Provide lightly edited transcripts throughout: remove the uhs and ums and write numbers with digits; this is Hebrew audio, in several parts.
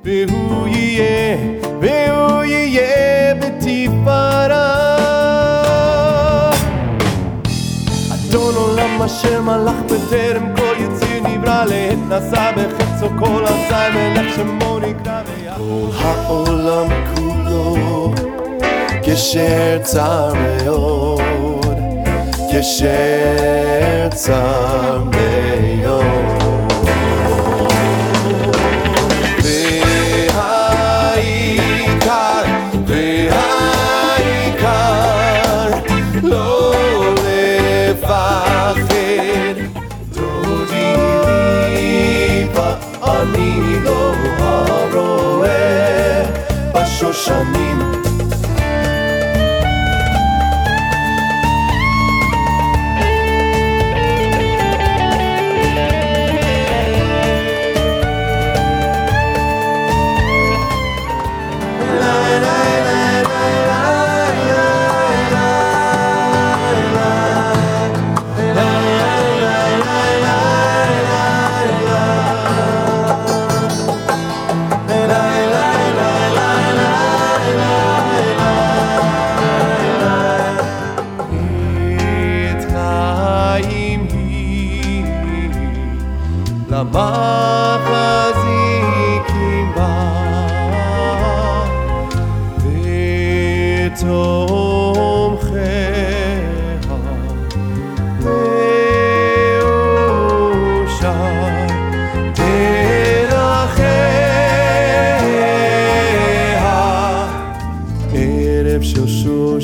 והוא יהיה בתפארה. אדון עולם אשר מלך בטרם כל יציר נברא, לעת נשא בחפצו כל עשה מלך שמו נקרא. כל העולם כולו גשר צר מאוד, גשר צר מאוד. אני לא הרואה בשושנים. למחזיקים בה ותומכיה מאושר דרכיה. ערב של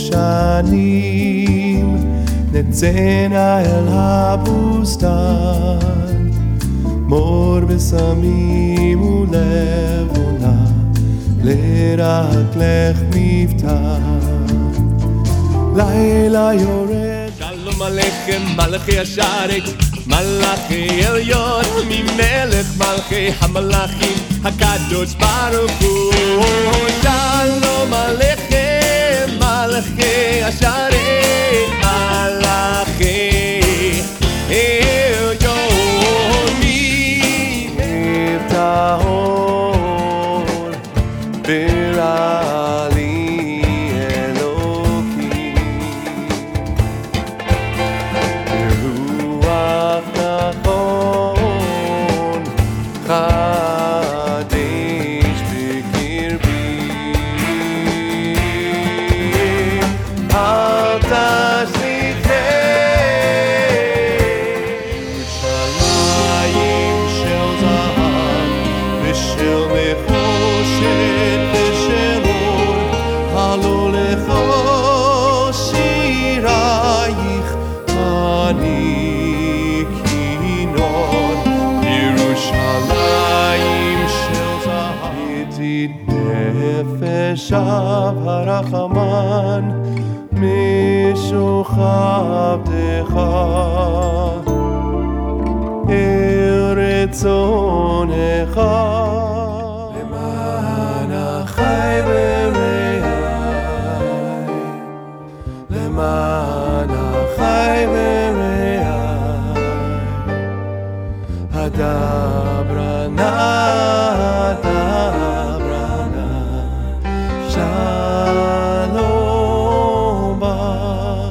שושנים נצאנה אל הבוסתן, מור בסמים ולבונה לרק לך מבטן. לילה יורד שלום עליכם מלכי השרת, מלכי עליון ממלך מלכי המלכים הקדוש ברוך הוא. שלום עליכם מלכי השרת, מלכי טהור ברא לי אלוקים, ברוח נכון חדש בקרבי. אל של נחושת ושל אור, הלא לכל שירייך אני כינון. ירושלים של זהב, ידיד נפש אב הרחמן משוכב דך אל רצונך. למען החי ורעי, למען החי ורעי, הדברה נא, דברה נא, שלום בך.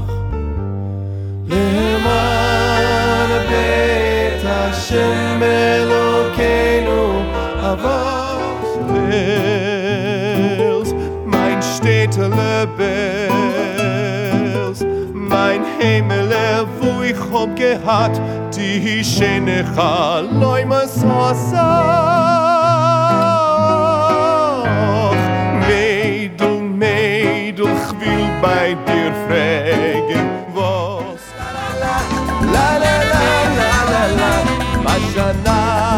למען בית השם אלוקינו avos Wels, mein städtele Wels, mein Himmel, wo ich hab gehabt, die schöne Chaloimes Hossach. Mädel, Mädel, ich will bei dir fragen, was? La la la la la la la, Mashana.